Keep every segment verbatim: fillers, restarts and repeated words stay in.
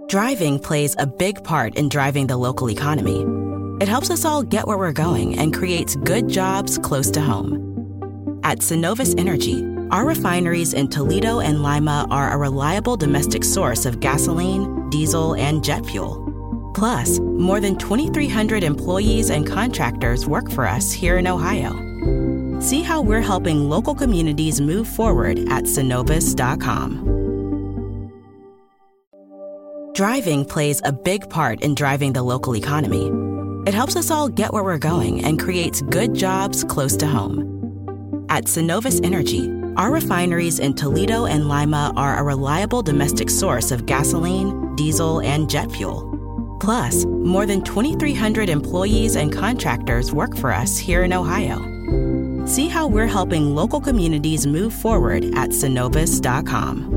Driving plays a big part in driving the local economy. It helps us all get where we're going and creates good jobs close to home. At Synovus Energy, our refineries in Toledo and Lima are a reliable domestic source of gasoline, diesel, and jet fuel. Plus, more than twenty-three hundred employees and contractors work for us here in Ohio. See how we're helping local communities move forward at synovus dot com. Driving plays a big part in driving the local economy. It helps us all get where we're going and creates good jobs close to home. At Synovus Energy, our refineries in Toledo and Lima are a reliable domestic source of gasoline, diesel, and jet fuel. Plus, more than twenty-three hundred employees and contractors work for us here in Ohio. See how we're helping local communities move forward at synovus dot com.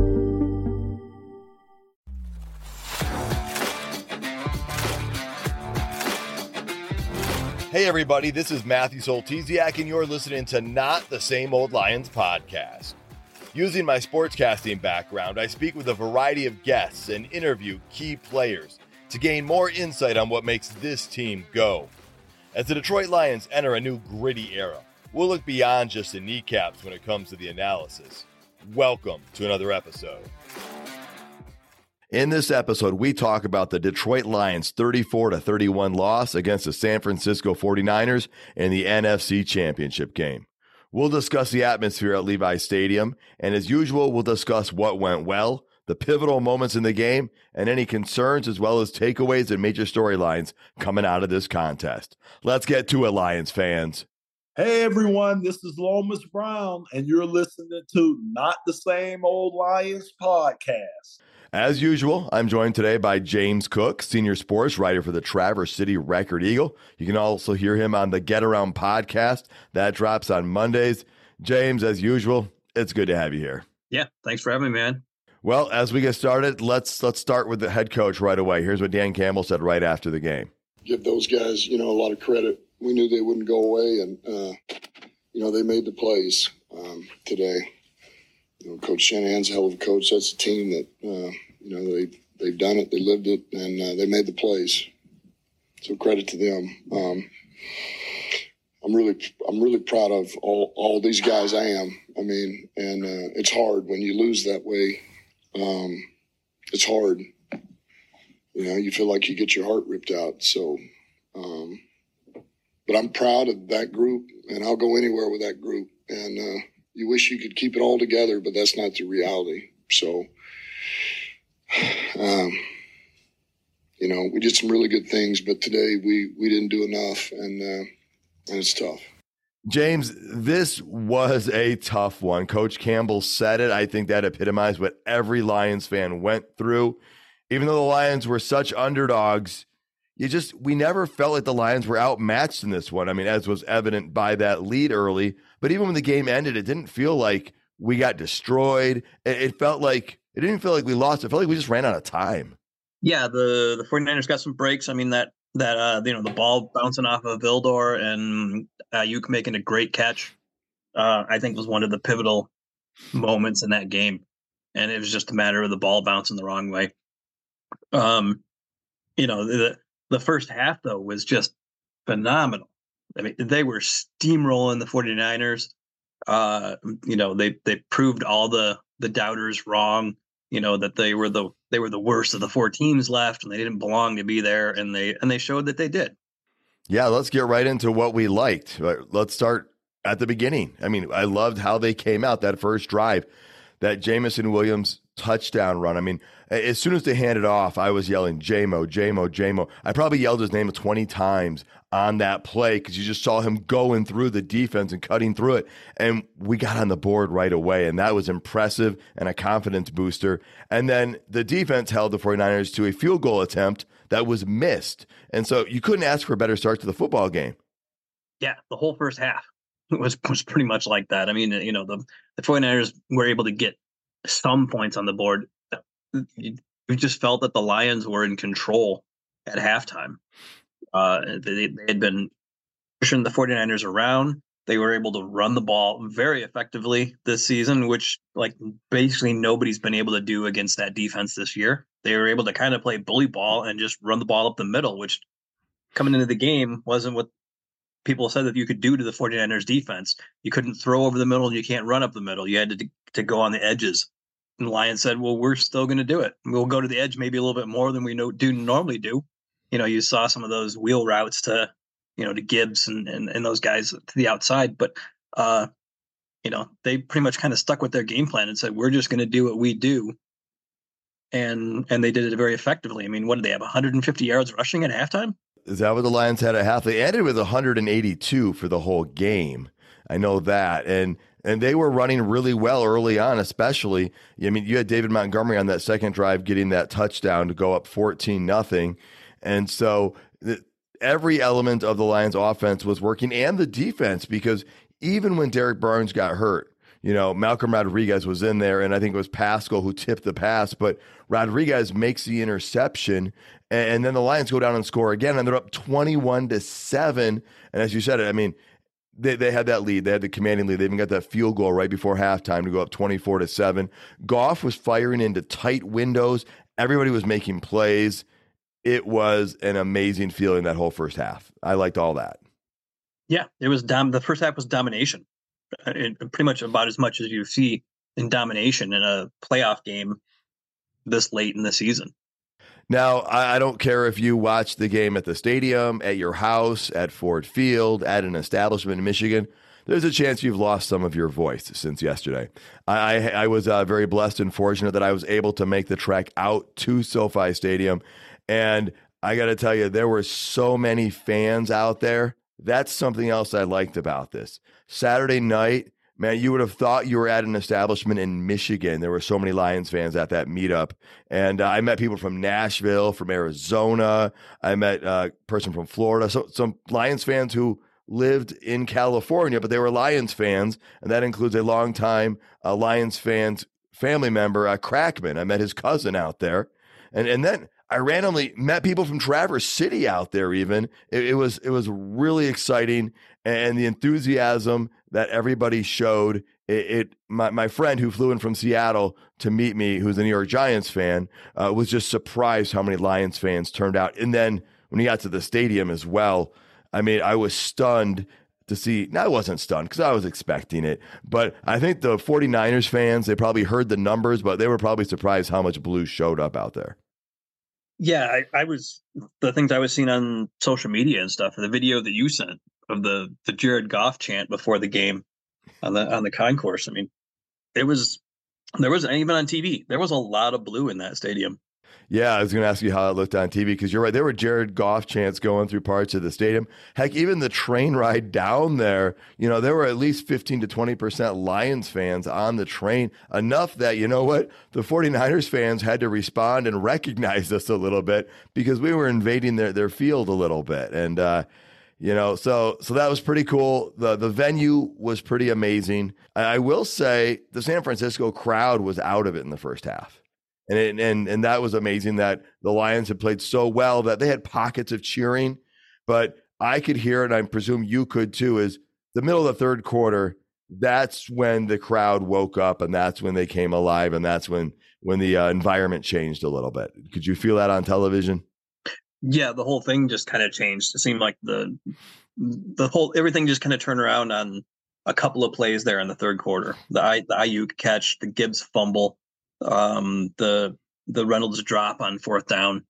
Hey everybody, this is Matthew Soltesiak and you're listening to Not the Same Old Lions podcast. Using my sportscasting background, I speak with a variety of guests and interview key players to gain more insight on what makes this team go. As the Detroit Lions enter a new gritty era, we'll look beyond just the kneecaps when it comes to the analysis. Welcome to another episode. In this episode, we talk about the Detroit Lions' thirty-four to thirty-one loss against the San Francisco forty-niners in the N F C Championship game. We'll discuss the atmosphere at Levi Stadium, and as usual, we'll discuss what went well, the pivotal moments in the game, and any concerns as well as takeaways and major storylines coming out of this contest. Let's get to it, Lions fans. Hey everyone, this is Lomas Brown, and you're listening to Not the Same Old Lions podcast. As usual, I'm joined today by James Cook, senior sports writer for the Traverse City Record Eagle. You can also hear him on the Get Around podcast. That drops on Mondays. James, as usual, it's good to have you here. Yeah, thanks for having me, man. Well, as we get started, let's let's start with the head coach right away. Here's what Dan Campbell said right after the game. Give those guys, you know, a lot of credit. We knew they wouldn't go away, and, uh, you know, they made the plays um, today. You know, Coach Shanahan's a hell of a coach. That's a team that, uh, you know, they, they've done it, they lived it, and uh, they made the plays. So credit to them. Um, I'm really I'm really proud of all, all these guys. I am. I mean, and uh, it's hard when you lose that way. Um, it's hard. You know, you feel like you get your heart ripped out. So, um, but I'm proud of that group, and I'll go anywhere with that group. And uh, you wish you could keep it all together, but that's not the reality. So, um, you know, we did some really good things, but today we, we didn't do enough, and uh, and it's tough. James, this was a tough one. Coach Campbell said it. I think that epitomized what every Lions fan went through. Even though the Lions were such underdogs, you just we never felt like the Lions were outmatched in this one. I mean, as was evident by that lead early. But even when the game ended, it didn't feel like we got destroyed. It, it felt like it didn't feel like we lost. It felt like we just ran out of time. Yeah, the the forty-niners got some breaks. I mean, that that uh, you know, the ball bouncing off of Vildor and Ayuk making a great catch, uh, I think was one of the pivotal moments in that game. And it was just a matter of the ball bouncing the wrong way. Um, you know, the the first half though was just phenomenal. I mean, they were steamrolling the forty-niners. Uh, you know, they they proved all the the doubters wrong. You know, that they were the they were the worst of the four teams left, and they didn't belong to be there. And they and they showed that they did. Yeah, let's get right into what we liked. Let's start at the beginning. I mean, I loved how they came out that first drive, that Jameson Williams touchdown run. I mean, as soon as they handed off, I was yelling, J-Mo, J-Mo, J-Mo. I probably yelled his name twenty times on that play because you just saw him going through the defense and cutting through it. And we got on the board right away, and that was impressive and a confidence booster. And then the defense held the forty-niners to a field goal attempt that was missed. And so you couldn't ask for a better start to the football game. Yeah, the whole first half was, was pretty much like that. I mean, you know, the, the forty-niners were able to get some points on the board. We just felt that the Lions were in control at halftime. Uh, they, they had been pushing the forty-niners around. They were able to run the ball very effectively this season, which like basically nobody's been able to do against that defense this year. They were able to kind of play bully ball and just run the ball up the middle, which coming into the game wasn't what people said that you could do to the 49ers defense. You couldn't throw over the middle and you can't run up the middle. You had to, to go on the edges. And the Lions said, well, we're still going to do it. We'll go to the edge maybe a little bit more than we know, do normally do. You know, you saw some of those wheel routes to, you know, to Gibbs and, and, and those guys to the outside. But, uh, you know, they pretty much kind of stuck with their game plan and said, we're just going to do what we do. And and they did it very effectively. I mean, what did they have, one hundred fifty yards rushing at halftime? Is that what the Lions had at half? They ended with one hundred eighty-two for the whole game. I know that. And and they were running really well early on, especially. I mean, you had David Montgomery on that second drive getting that touchdown to go up fourteen nothing. And so the, every element of the Lions offense was working, and the defense, because even when Derek Barnes got hurt, you know, Malcolm Rodriguez was in there, and I think it was Pascal who tipped the pass, but Rodriguez makes the interception, and then the Lions go down and score again, and they're up twenty-one to seven. And as you said, I mean, they, they had that lead. They had the commanding lead. They even got that field goal right before halftime to go up twenty-four to seven. Goff was firing into tight windows. Everybody was making plays. It was an amazing feeling that whole first half. I liked all that. Yeah, it was dom- the first half was domination. It, pretty much about as much as you see in domination in a playoff game this late in the season. Now, I, I don't care if you watch the game at the stadium, at your house, at Ford Field, at an establishment in Michigan. There's a chance you've lost some of your voice since yesterday. I, I, I was uh, very blessed and fortunate that I was able to make the trek out to SoFi Stadium. And I got to tell you, there were so many fans out there. That's something else I liked about this. Saturday night, man, you would have thought you were at an establishment in Michigan. There were so many Lions fans at that meetup. And uh, I met people from Nashville, from Arizona. I met a person from Florida. So some Lions fans who lived in California, but they were Lions fans. And that includes a longtime uh, Lions fans family member, uh, Crackman. I met his cousin out there. And, and then I randomly met people from Traverse City out there even. It, it was it was really exciting, and the enthusiasm that everybody showed, it, it my, my friend who flew in from Seattle to meet me, who's a New York Giants fan, uh, was just surprised how many Lions fans turned out. And then when he got to the stadium as well, I mean, I was stunned to see. Now, I wasn't stunned because I was expecting it, but I think the 49ers fans, they probably heard the numbers, but they were probably surprised how much blue showed up out there. Yeah, I, I was the things I was seeing on social media and stuff. The video that you sent of the the Jared Goff chant before the game on the on the concourse. I mean, it was there was even on T V. There was a lot of blue in that stadium. Yeah, I was going to ask you how it looked on T V, because you're right. There were Jared Goff chants going through parts of the stadium. Heck, even the train ride down there, you know, there were at least fifteen to twenty percent Lions fans on the train, enough that, you know what, the 49ers fans had to respond and recognize us a little bit because we were invading their, their field a little bit. And, uh, you know, so so that was pretty cool. The the venue was pretty amazing. I, I will say the San Francisco crowd was out of it in the first half. And, it, and and that was amazing that the Lions had played so well that they had pockets of cheering. But I could hear, and I presume you could too, is the middle of the third quarter, that's when the crowd woke up, and that's when they came alive, and that's when when the uh, environment changed a little bit. Could you feel that on television? Yeah, the whole thing just kind of changed. It seemed like the the whole everything just kind of turned around on a couple of plays there in the third quarter. The I the Ayuk catch, the Gibbs fumble, um, the the Reynolds drop on fourth down.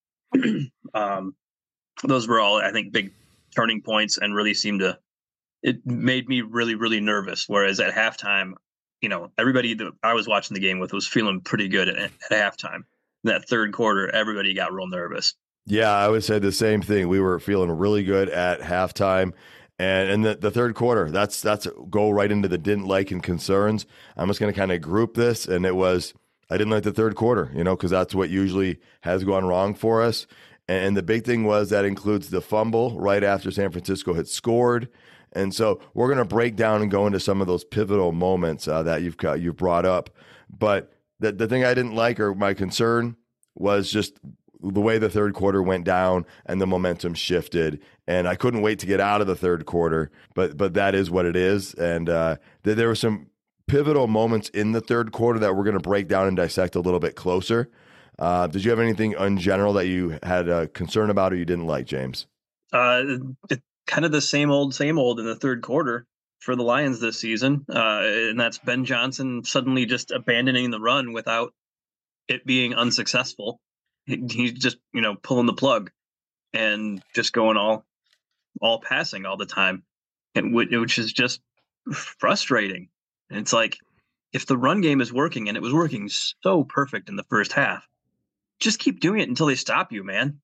um, those were all, I think, big turning points, and really seemed to. It made me really, really nervous. Whereas at halftime, you know, everybody that I was watching the game with was feeling pretty good at, at halftime. In that third quarter, everybody got real nervous. Yeah, I would say the same thing. We were feeling really good at halftime. And in the, the third quarter, that's that's go right into the didn't like and concerns. I'm just going to kind of group this. And it was, I didn't like the third quarter, you know, because that's what usually has gone wrong for us. And the big thing was that includes the fumble right after San Francisco had scored. And so we're going to break down and go into some of those pivotal moments uh, that you've you've brought up. But the, the thing I didn't like, or my concern, was just the way the third quarter went down and the momentum shifted. And I couldn't wait to get out of the third quarter, but but that is what it is. And uh, th- there were some pivotal moments in the third quarter that we're going to break down and dissect a little bit closer. Uh, did you have anything in general that you had a concern about or you didn't like, James? Uh, it, kind of the same old, same old in the third quarter for the Lions this season. Uh, and that's Ben Johnson suddenly just abandoning the run without it being unsuccessful. He, he's just, you know, pulling the plug and just going all, all passing all the time, and which is just frustrating. And it's like, if the run game is working, and it was working so perfect in the first half, just keep doing it until they stop you, man.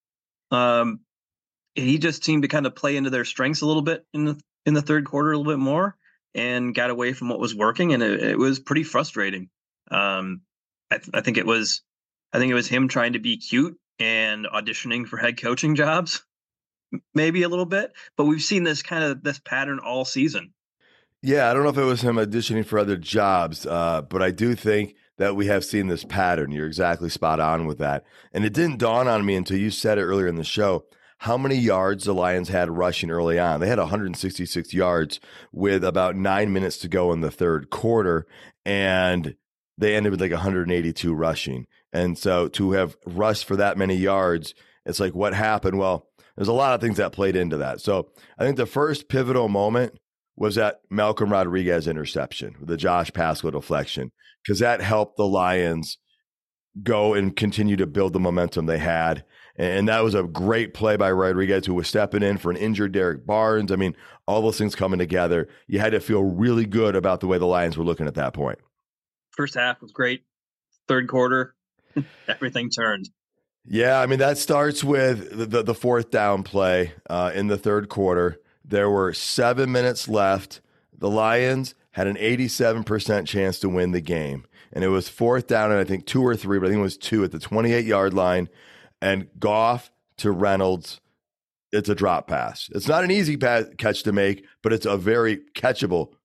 Um, he just seemed to kind of play into their strengths a little bit in the in the third quarter, a little bit more, and got away from what was working, and it, it was pretty frustrating. Um, I, th- I think it was, I think it was him trying to be cute and auditioning for head coaching jobs, maybe a little bit. But we've seen this kind of this pattern all season. Yeah, I don't know if it was him auditioning for other jobs, uh, but I do think that we have seen this pattern. You're exactly spot on with that. And it didn't dawn on me until you said it earlier in the show how many yards the Lions had rushing early on. They had one hundred sixty-six yards with about nine minutes to go in the third quarter, and they ended with like one hundred eighty-two rushing. And so to have rushed for that many yards, it's like, what happened? Well, there's a lot of things that played into that. So I think the first pivotal moment was that Malcolm Rodriguez interception, the Josh Pascal deflection, because that helped the Lions go and continue to build the momentum they had. And that was a great play by Rodriguez, who was stepping in for an injured Derek Barnes. I mean, all those things coming together, you had to feel really good about the way the Lions were looking at that point. First half was great. Third quarter, everything turned. Yeah, I mean, that starts with the, the, the fourth down play uh, in the third quarter. There were seven minutes left. The Lions had an eighty-seven percent chance to win the game. And it was fourth down, and I think two or three, but I think it was two at the twenty-eight-yard line. And Goff to Reynolds, it's a drop pass. It's not an easy pass, catch to make, but it's a very catchable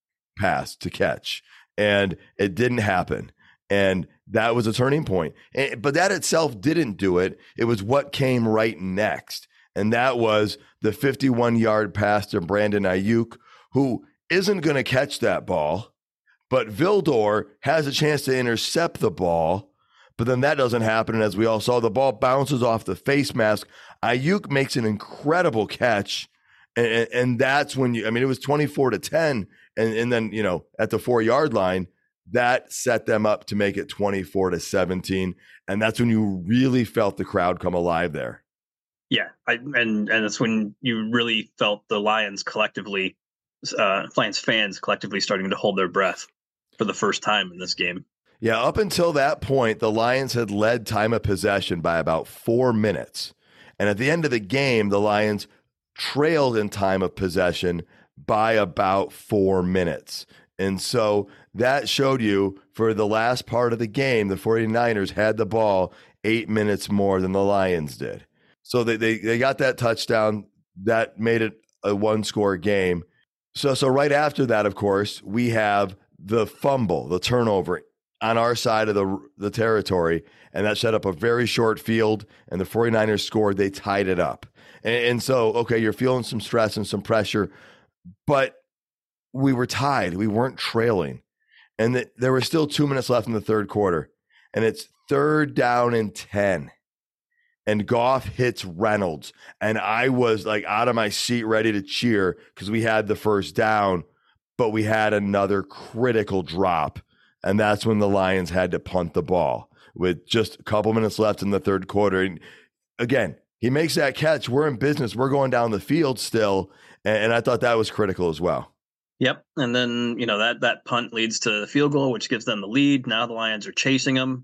pass to catch. And it didn't happen. And that was a turning point. And, but that itself didn't do it. It was what came right next. And that was the fifty-one-yard pass to Brandon Ayuk, who isn't going to catch that ball. But Vildor has a chance to intercept the ball. But then that doesn't happen. And as we all saw, the ball bounces off the face mask. Ayuk makes an incredible catch. And, and, and that's when you, I mean, it was twenty-four to ten. And, and then, you know, at the four yard line, that set them up to make it twenty-four to seventeen. And that's when you really felt the crowd come alive there. Yeah. I, and, and that's when you really felt the Lions collectively, uh, Lions fans collectively starting to hold their breath for the first time in this game. Yeah, up until that point, the Lions had led time of possession by about four minutes. And at the end of the game, the Lions trailed in time of possession by about four minutes. And so that showed you for the last part of the game, the 49ers had the ball eight minutes more than the Lions did. So they they, they got that touchdown. That made it a one-score game. So, so right after that, of course, we have the fumble, the turnover on our side of the the territory, and that set up a very short field, and the 49ers scored. They tied it up. And, and so, okay, you're feeling some stress and some pressure, but we were tied. We weren't trailing. And the, there were still two minutes left in the third quarter, and it's third down and ten. And Goff hits Reynolds, and I was like out of my seat ready to cheer because we had the first down, but we had another critical drop. And that's when the Lions had to punt the ball with just a couple minutes left in the third quarter. And again, he makes that catch. We're in business. We're going down the field still. And, and I thought that was critical as well. Yep. And then, you know, that, that punt leads to the field goal, which gives them the lead. Now the Lions are chasing them.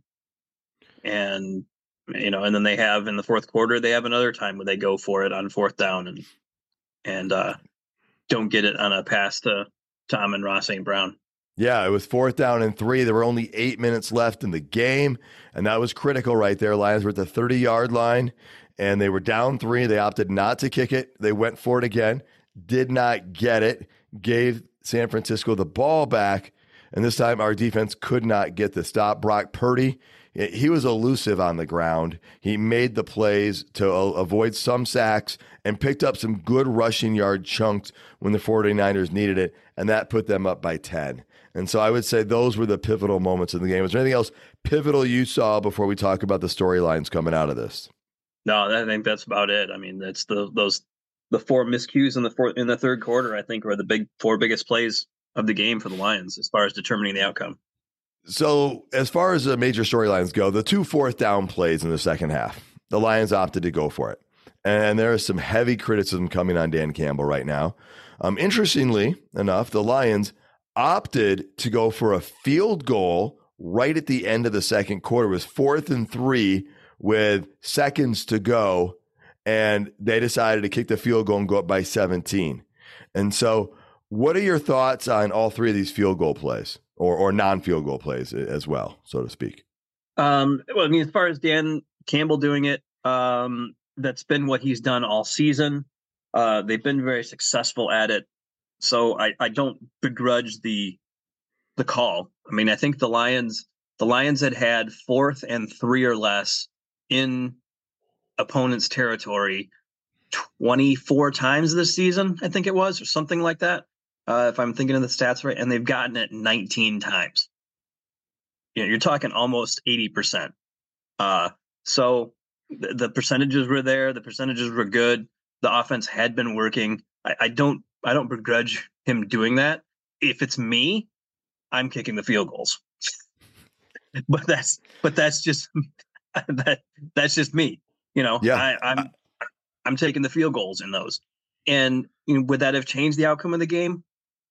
And, you know, and then they have in the fourth quarter, they have another time where they go for it on fourth down and, and uh, don't get it on a pass to, to Amon-Ra Saint Brown. Yeah, it was fourth down and three. There were only eight minutes left in the game, and that was critical right there. Lions were at the thirty-yard line, and they were down three. They opted not to kick it. They went for it again, did not get it, gave San Francisco the ball back, and this time our defense could not get the stop. Brock Purdy, he was elusive on the ground. He made the plays to avoid some sacks and picked up some good rushing yard chunks when the 49ers needed it, and that put them up by ten. And so I would say those were the pivotal moments in the game. Was there anything else pivotal you saw before we talk about the storylines coming out of this? No, I think that's about it. I mean, that's the those the four miscues in the fourth in the third quarter, I think, were the big four biggest plays of the game for the Lions as far as determining the outcome. So as far as the major storylines go, the two fourth down plays in the second half, the Lions opted to go for it. And there is some heavy criticism coming on Dan Campbell right now. Um, interestingly enough, the Lions opted to go for a field goal right at the end of the second quarter. It was fourth and three with seconds to go, and they decided to kick the field goal and go up by seventeen. And so what are your thoughts on all three of these field goal plays or, or non-field goal plays as well, so to speak? Um, well, I mean, as far as Dan Campbell doing it, um, that's been what he's done all season. Uh, they've been very successful at it. So I, I don't begrudge the the call. I mean, I think the Lions the Lions had had fourth and three or less in opponent's territory twenty-four times this season, I think it was, or something like that. Uh, if I'm thinking of the stats right, and they've gotten it nineteen times. You know, you're talking almost eighty percent. Uh, so the, the percentages were there. The percentages were good. The offense had been working. I, I don't, I don't begrudge him doing that. If it's me, I'm kicking the field goals. but that's, but that's just that. That's just me. You know, yeah. I, I'm, I'm taking the field goals in those. And you know, would that have changed the outcome of the game?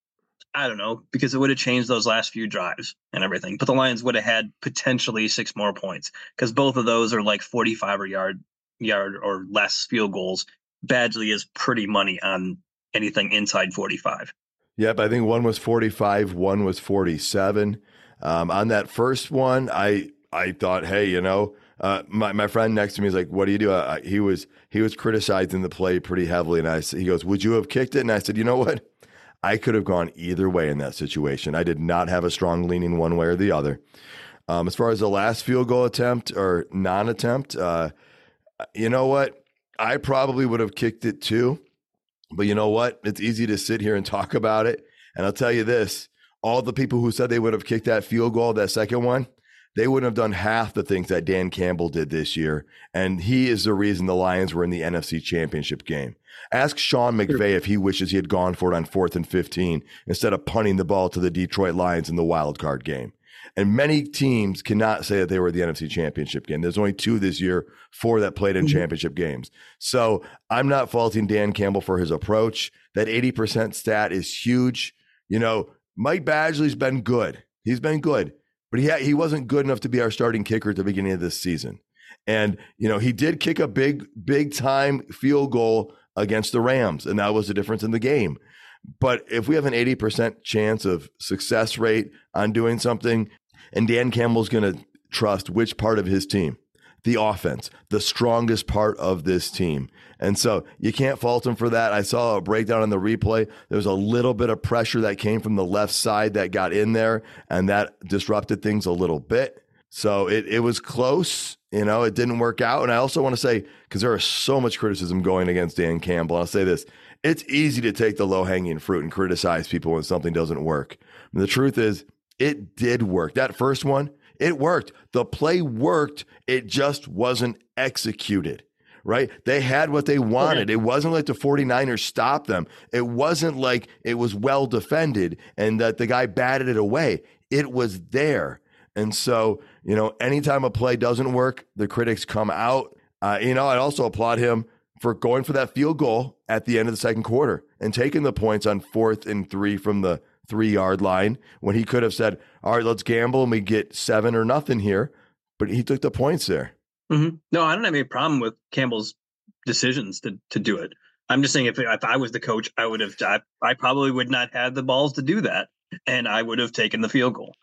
I don't know, because it would have changed those last few drives and everything. But the Lions would have had potentially six more points because both of those are like forty-five or yard yard or less field goals. Badgley is pretty money on anything inside forty-five. Yep, I think one was forty-five, one was forty-seven. Um, on that first one, I I thought, hey, you know, uh, my my friend next to me is like, "What do you do?" I, he was he was criticizing the play pretty heavily, and I he goes, "Would you have kicked it?" And I said, "You know what? I could have gone either way in that situation. I did not have a strong leaning one way or the other." Um, as far as the last field goal attempt or non-attempt, uh, you know what? I probably would have kicked it too. But you know what? It's easy to sit here and talk about it. And I'll tell you this, all the people who said they would have kicked that field goal, that second one, they wouldn't have done half the things that Dan Campbell did this year. And he is the reason the Lions were in the N F C Championship game. Ask Sean McVay if he wishes he had gone for it on fourth and fifteen instead of punting the ball to the Detroit Lions in the wild card game. And many teams cannot say that they were at the N F C Championship game. There's only two this year, four that played in mm-hmm. championship games. So I'm not faulting Dan Campbell for his approach. That eighty percent stat is huge. You know, Mike Badgley's been good. He's been good. But he ha- he wasn't good enough to be our starting kicker at the beginning of this season. And, you know, he did kick a big, big time field goal against the Rams, and that was the difference in the game. But if we have an eighty percent chance of success rate on doing something, and Dan Campbell's going to trust which part of his team? The offense, the strongest part of this team. And so you can't fault him for that. I saw a breakdown on the replay. There was a little bit of pressure that came from the left side that got in there, and that disrupted things a little bit. So it, it was close. You know, it didn't work out. And I also want to say, because there is so much criticism going against Dan Campbell, I'll say this. It's easy to take the low-hanging fruit and criticize people when something doesn't work. And the truth is, it did work. That first one, it worked. The play worked. It just wasn't executed, right? They had what they wanted. Okay. It wasn't like the 49ers stopped them. It wasn't like it was well defended and that the guy batted it away. It was there. And so, you know, anytime a play doesn't work, the critics come out. Uh, you know, I'd also applaud him for going for that field goal at the end of the second quarter and taking the points on fourth and three from the three-yard line when he could have said, all right, let's gamble and we get seven or nothing here. But he took the points there. Mm-hmm. No, I don't have any problem with Campbell's decisions to to do it. I'm just saying if, if I was the coach, I would have, I, I probably would not have the balls to do that. And I would have taken the field goal.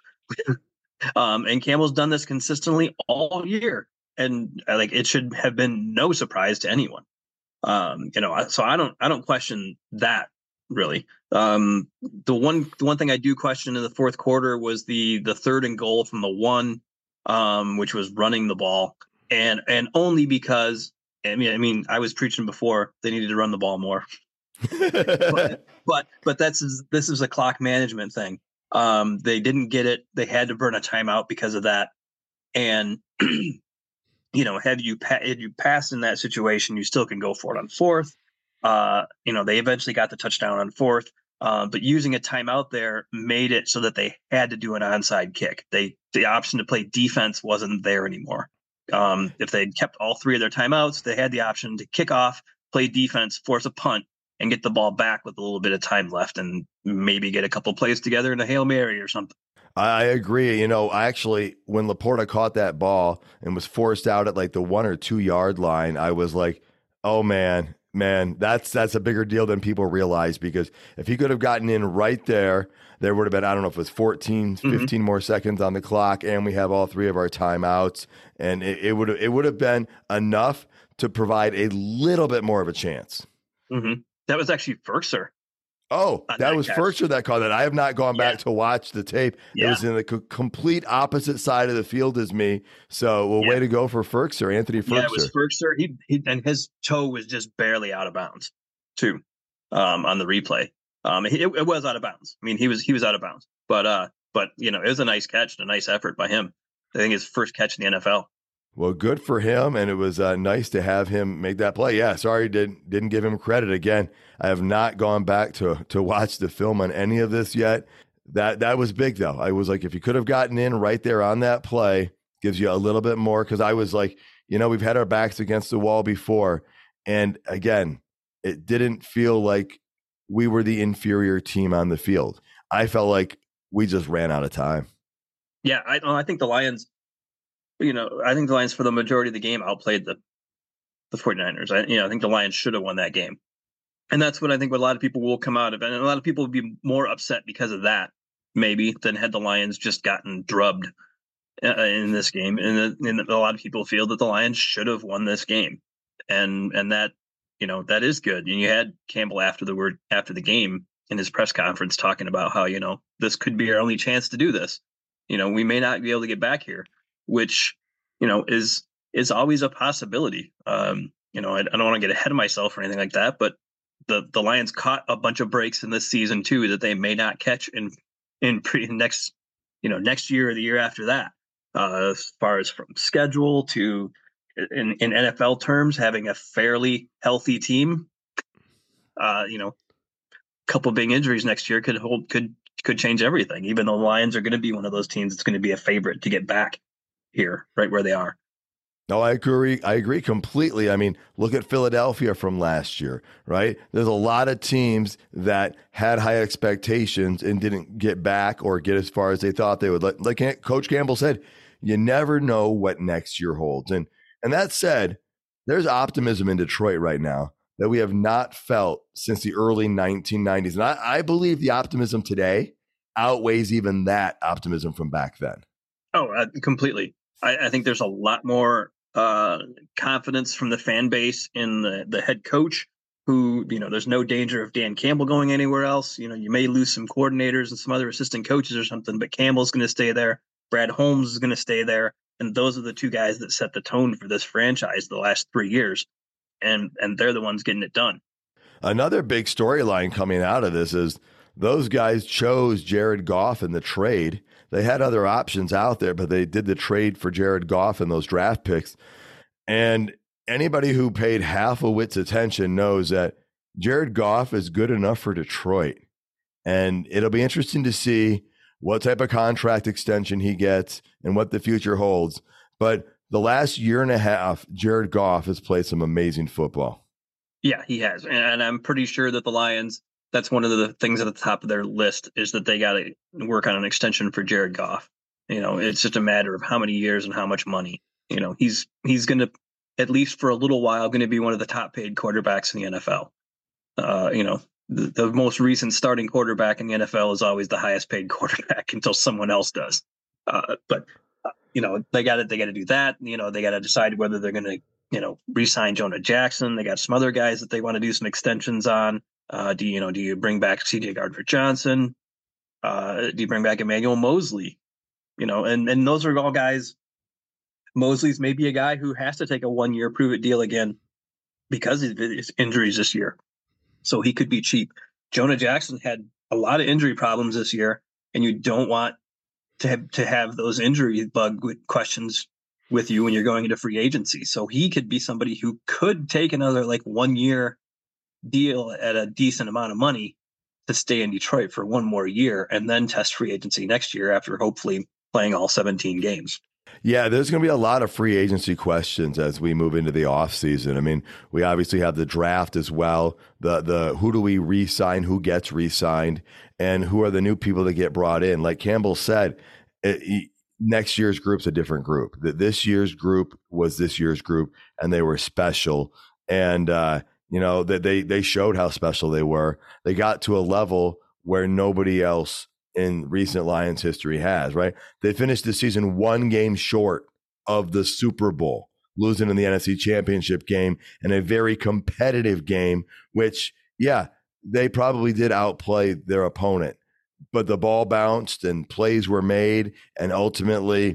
um, and Campbell's done this consistently all year. And like, it should have been no surprise to anyone. Um, you know, so I don't, I don't question that. Really, um, the one the one thing I do question in the fourth quarter was the the third and goal from the one um, which was running the ball, and and only because I mean I mean I was preaching before they needed to run the ball more, but but but that's this is a clock management thing. Um, they didn't get it. They had to burn a timeout because of that, and you know, had you pa- had you passed in that situation, you still can go for it on fourth. Uh, you know, they eventually got the touchdown on fourth, uh, but using a timeout there made it so that they had to do an onside kick. They the option to play defense wasn't there anymore. Um, if they'd kept all three of their timeouts, they had the option to kick off, play defense, force a punt, and get the ball back with a little bit of time left, and maybe get a couple plays together in a Hail Mary or something. I agree. You know, actually, when Laporta caught that ball and was forced out at like the one or two yard line, I was like, oh, man, man, that's that's a bigger deal than people realize, because if he could have gotten in right there, there would have been, I don't know if it was fourteen, fifteen mm-hmm. more seconds on the clock, and we have all three of our timeouts. And it, it would have, it would have been enough to provide a little bit more of a chance. Mm-hmm. That was actually Firkser. Oh, that, that was Firkser that called it. I have not gone back yeah. to watch the tape. Yeah. It was in the co- complete opposite side of the field as me. So, well, yeah. way to go for Firkser, Anthony Firkser. Yeah, it was Firkser. He, he and his toe was just barely out of bounds, too, um, on the replay. Um, it, it was out of bounds. I mean, he was he was out of bounds. But uh, but you know, it was a nice catch and a nice effort by him. I think his first catch in the N F L. Well, good for him, and it was uh, nice to have him make that play. Yeah, sorry, didn't didn't give him credit again. I have not gone back to to watch the film on any of this yet. That that was big, though. I was like, if you could have gotten in right there on that play, gives you a little bit more, because I was like, you know, we've had our backs against the wall before, and again, it didn't feel like we were the inferior team on the field. I felt like we just ran out of time. Yeah, I I think the Lions. You know, I think the Lions for the majority of the game outplayed the the 49ers. I, you know, I think the Lions should have won that game. And that's what I think what a lot of people will come out of. And a lot of people will be more upset because of that, maybe, than had the Lions just gotten drubbed uh, in this game. And, and a lot of people feel that the Lions should have won this game. And and that, you know, that is good. And you had Campbell after the word after the game in his press conference talking about how, you know, this could be our only chance to do this. You know, we may not be able to get back here, which, you know, is is always a possibility. Um, you know, I, I don't want to get ahead of myself or anything like that, but the, the Lions caught a bunch of breaks in this season too that they may not catch in in pre next, you know, next year or the year after that. Uh, as far as from schedule to in, in N F L terms, having a fairly healthy team, uh, you know, a couple big injuries next year could hold could could change everything. Even though the Lions are going to be one of those teams that's going to be a favorite to get back here, right where they are. No, I agree. I agree completely. I mean, look at Philadelphia from last year, right? There's a lot of teams that had high expectations and didn't get back or get as far as they thought they would. Like, like Coach Campbell said, you never know what next year holds. And and that said, there's optimism in Detroit right now that we have not felt since the early nineteen nineties. And I, I believe the optimism today outweighs even that optimism from back then. Oh, uh, completely. I, I think there's a lot more uh, confidence from the fan base in the, the head coach who, you know, there's no danger of Dan Campbell going anywhere else. You know, you may lose some coordinators and some other assistant coaches or something, but Campbell's going to stay there. Brad Holmes is going to stay there. And those are the two guys that set the tone for this franchise the last three years. And, and they're the ones getting it done. Another big storyline coming out of this is those guys chose Jared Goff in the trade. They had other options out there, but they did the trade for Jared Goff and those draft picks. And anybody who paid half a wit's attention knows that Jared Goff is good enough for Detroit. And it'll be interesting to see what type of contract extension he gets and what the future holds. But the last year and a half, Jared Goff has played some amazing football. Yeah, he has. And I'm pretty sure that the Lions, that's one of the things at the top of their list is that they got to work on an extension for Jared Goff. You know, it's just a matter of how many years and how much money. You know, he's he's going to, at least for a little while, going to be one of the top paid quarterbacks in the N F L. Uh, you know, the, the most recent starting quarterback in the N F L is always the highest paid quarterback until someone else does. Uh, but, uh, you know, they got to they got to do that. You know, they got to decide whether they're going to, you know, re-sign Jonah Jackson. They got some other guys that they want to do some extensions on. Uh, do you, you know? Do you bring back C J Gardner-Johnson? Uh, do you bring back Emmanuel Mosley? You know, and and those are all guys Mosley's maybe a guy who has to take a one-year prove-it deal again because of his injuries this year. So he could be cheap. Jonah Jackson had a lot of injury problems this year, and you don't want to have, to have those injury bug questions with you when you're going into free agency. So he could be somebody who could take another like one-year deal at a decent amount of money to stay in Detroit for one more year and then test free agency next year after hopefully playing all seventeen games. Yeah, there's going to be a lot of free agency questions as we move into the offseason. I mean, we obviously have the draft as well. The the who do we re-sign, who gets re-signed, and who are the new people that get brought in. Like Campbell said, it, next year's group's a different group. This year's group was this year's group, and they were special. And, uh, you know, that they, they showed how special they were. They got to a level where nobody else in recent Lions history has, right? They finished the season one game short of the Super Bowl, losing in the N F C Championship game in a very competitive game, which, yeah, they probably did outplay their opponent, but the ball bounced and plays were made, and ultimately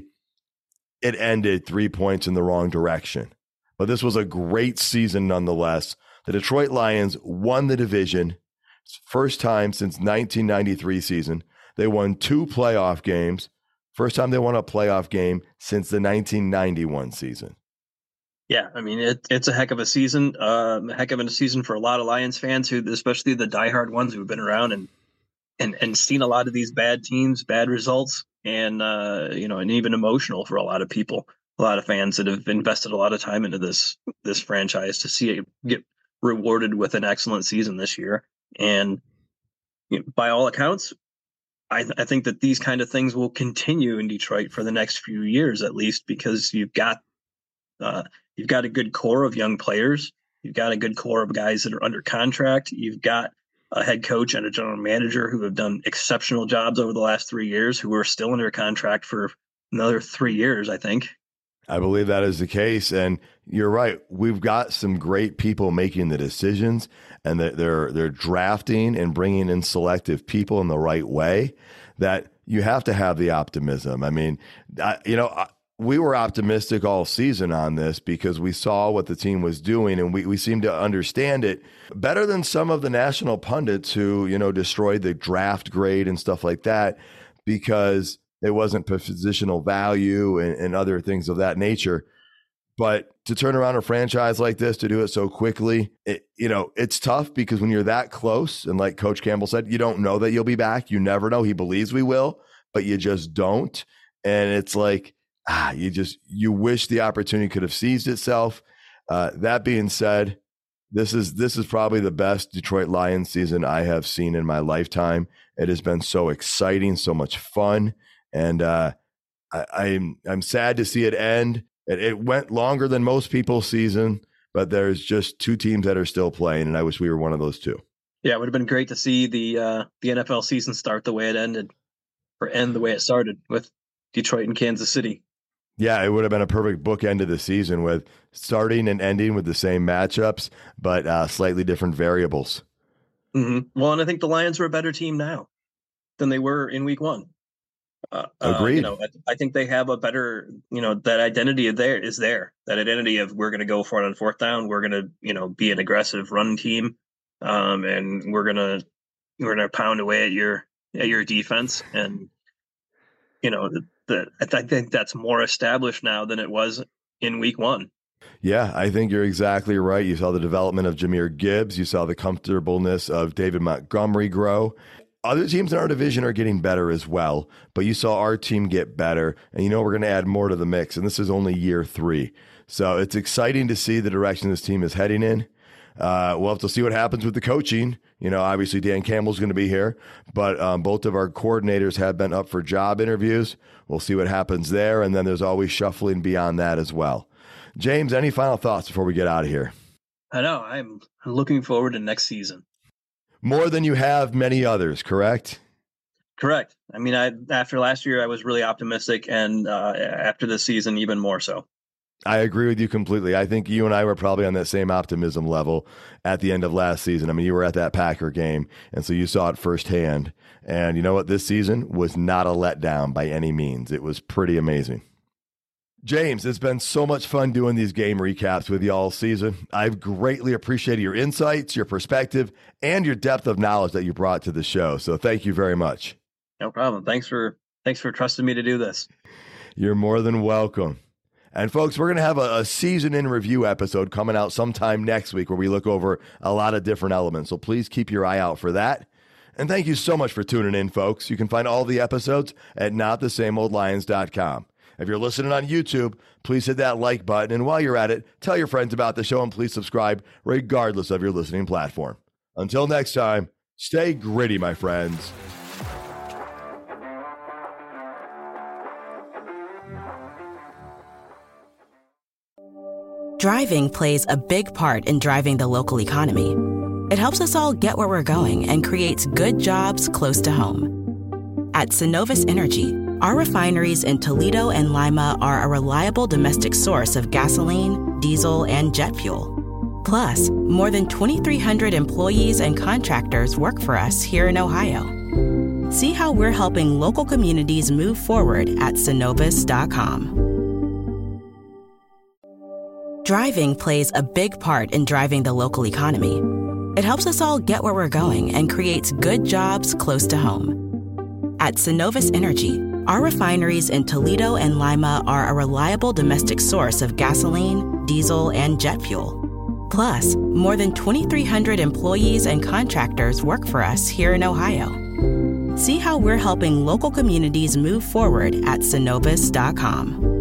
it ended three points in the wrong direction. But this was a great season nonetheless. The Detroit Lions won the division, first time since nineteen ninety-three season. They won two playoff games. First time they won a playoff game since the nineteen ninety-one season. Yeah, I mean, it, it's a heck of a season, uh, a heck of a season for a lot of Lions fans, who, especially the diehard ones who've been around and and and seen a lot of these bad teams, bad results, and uh, you know, and even emotional for a lot of people, a lot of fans that have invested a lot of time into this this franchise to see it get rewarded with an excellent season this year. And you know, by all accounts, I, th- I think that these kind of things will continue in Detroit for the next few years, at least, because you've got uh, you've got a good core of young players, you've got a good core of guys that are under contract, you've got a head coach and a general manager who have done exceptional jobs over the last three years, who are still under contract for another three years, I think. I believe that is the case. And you're right. We've got some great people making the decisions, and they're they're drafting and bringing in selective people in the right way, that you have to have the optimism. I mean, I, you know, I, we were optimistic all season on this because we saw what the team was doing, and we, we seemed to understand it better than some of the national pundits who, you know, destroyed the draft grade and stuff like that because it wasn't positional value and, and other things of that nature. But to turn around a franchise like this, to do it so quickly, it, you know, it's tough because when you're that close, and like Coach Campbell said, you don't know that you'll be back. You never know. He believes we will, but you just don't. And it's like, ah, you just, you wish the opportunity could have seized itself. Uh, that being said, this is, this is probably the best Detroit Lions season I have seen in my lifetime. It has been so exciting, so much fun. And uh, I, I'm I'm sad to see it end. It, it went longer than most people's season, but there's just two teams that are still playing, and I wish we were one of those two. Yeah, it would have been great to see the uh, the N F L season start the way it ended, or end the way it started with Detroit and Kansas City. Yeah, it would have been a perfect bookend of the season, with starting and ending with the same matchups, but uh, slightly different variables. Mm-hmm. Well, and I think the Lions are a better team now than they were in week one. Uh, Agreed. Uh, you know, I, I think they have a better, you know, that identity of there is there. That identity of we're going to go for it on fourth down. We're going to, you know, be an aggressive run team, um, and we're gonna we're gonna pound away at your at your defense. And you know, the, the, I think that's more established now than it was in week one. Yeah, I think you're exactly right. You saw the development of Jahmyr Gibbs. You saw the comfortableness of David Montgomery grow. Other teams in our division are getting better as well, but you saw our team get better, and you know we're going to add more to the mix, and this is only year three. So it's exciting to see the direction this team is heading in. Uh, we'll have to see what happens with the coaching. You know, obviously Dan Campbell's going to be here, but um, both of our coordinators have been up for job interviews. We'll see what happens there, and then there's always shuffling beyond that as well. James, any final thoughts before we get out of here? I know. I'm looking forward to next season. More than you have many others, correct? Correct. I mean, I after last year, I was really optimistic, and uh, after this season, even more so. I agree with you completely. I think you and I were probably on that same optimism level at the end of last season. I mean, you were at that Packer game, and so you saw it firsthand. And you know what? This season was not a letdown by any means. It was pretty amazing. James, it's been so much fun doing these game recaps with you all season. I've greatly appreciated your insights, your perspective, and your depth of knowledge that you brought to the show. So thank you very much. No problem. Thanks for thanks for trusting me to do this. You're more than welcome. And folks, we're going to have a, a season in review episode coming out sometime next week where we look over a lot of different elements. So please keep your eye out for that. And thank you so much for tuning in, folks. You can find all the episodes at not the same old lions dot com. If you're listening on YouTube, please hit that like button. And while you're at it, tell your friends about the show and please subscribe regardless of your listening platform. Until next time, stay gritty, my friends. Driving plays a big part in driving the local economy. It helps us all get where we're going and creates good jobs close to home. At Synovus Energy, our refineries in Toledo and Lima are a reliable domestic source of gasoline, diesel, and jet fuel. Plus, more than twenty-three hundred employees and contractors work for us here in Ohio. See how we're helping local communities move forward at Synovus dot com. Driving plays a big part in driving the local economy. It helps us all get where we're going and creates good jobs close to home. At Synovus Energy, our refineries in Toledo and Lima are a reliable domestic source of gasoline, diesel, and jet fuel. Plus, more than twenty-three hundred employees and contractors work for us here in Ohio. See how we're helping local communities move forward at Synovus dot com.